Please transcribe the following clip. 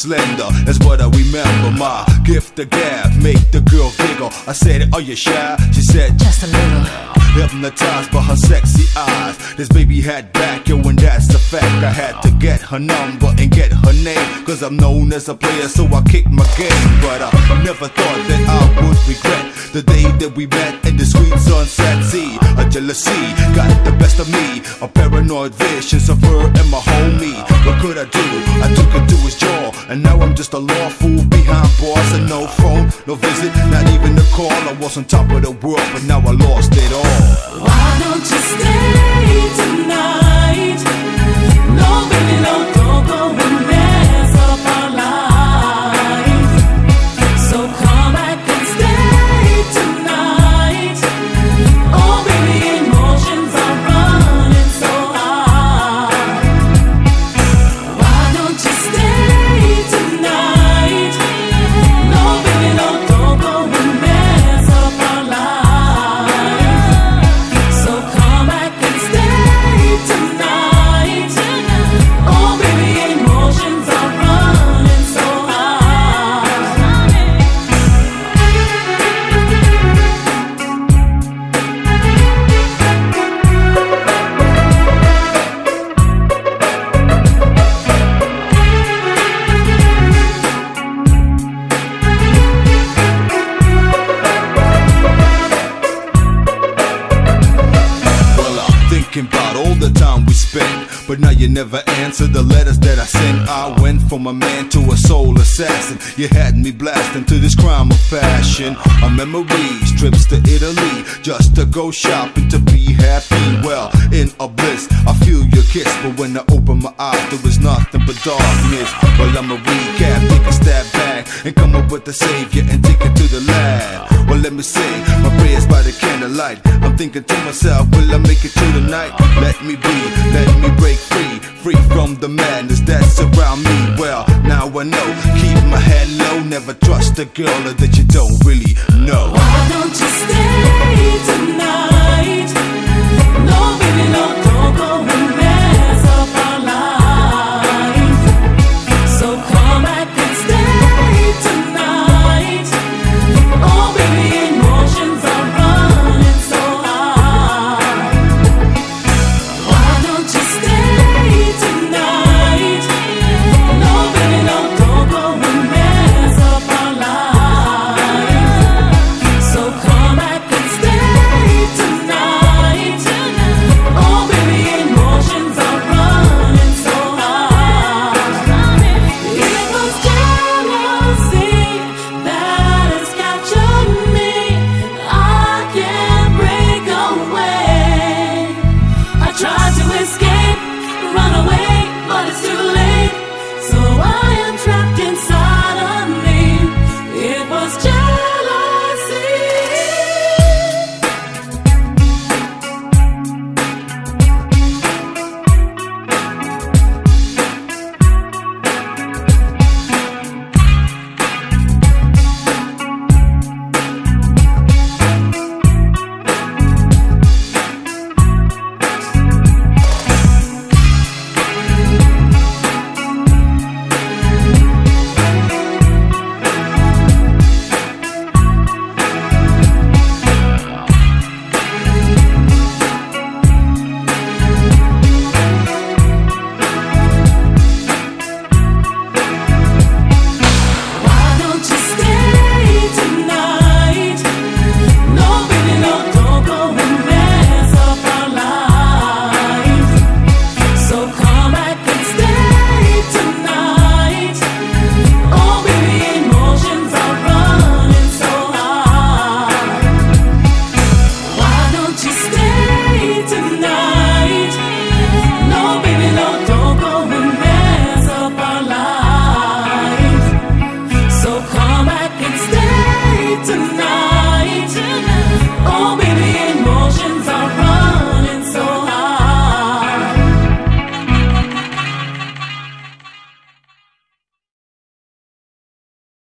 slender, that's what I remember. My gift of gab, make the girl giggle. I said, are you shy? She said, just a little. Hypnotized by her sexy eyes. This baby had back, yo, and that's a fact. I had to get her number and get her name, cause I'm known as a player, so I kicked my game. But I never thought that I would regret the day that we met in the sweet sunset sea. A jealousy got the best of me, a paranoid visions of her and my homie. What could I do? I took it to his jaw, and now I'm just a lawful behind bars. And no phone, no visit, not even a call. I was on top of the world, but now I lost it all. Why don't you stay tonight? No, baby, no, don't go and mess up our life. So come back and stay tonight. Oh, baby, emotions are running so high. Why don't you stay tonight? No, baby, no, don't go and mess up our life. About all the time we spent, but now you never answer the letters that I sent. I went from a man to a soul assassin. You had me blasting to this crime of passion. Our memories, trips to Italy, just to go shopping to be happy. Well, in a bliss, I feel your kiss, but when I open my eyes, there is nothing but darkness. Well, I'ma recap, take a step back, and come up with the savior and take it to the lab. Well, let me say my prayers by the candlelight. I'm thinking to myself, will I make it through the night? Let me be, let me break free, free from the madness that's around me. Well, now I know, keep my head low, never trust a girl that you don't really know. Why don't you stay tonight? No, baby, no, don't go and mess up our life. So come back and stay tonight. Oh, baby, emotions are running so high. Why don't you stay tonight? No, baby, no, don't go and mess up our life. So come back and stay tonight. Oh, baby, emotions are running so high. It was jealousy that has captured me. I can't break away. I tried to escape, run away, but it's too late. So I am trapped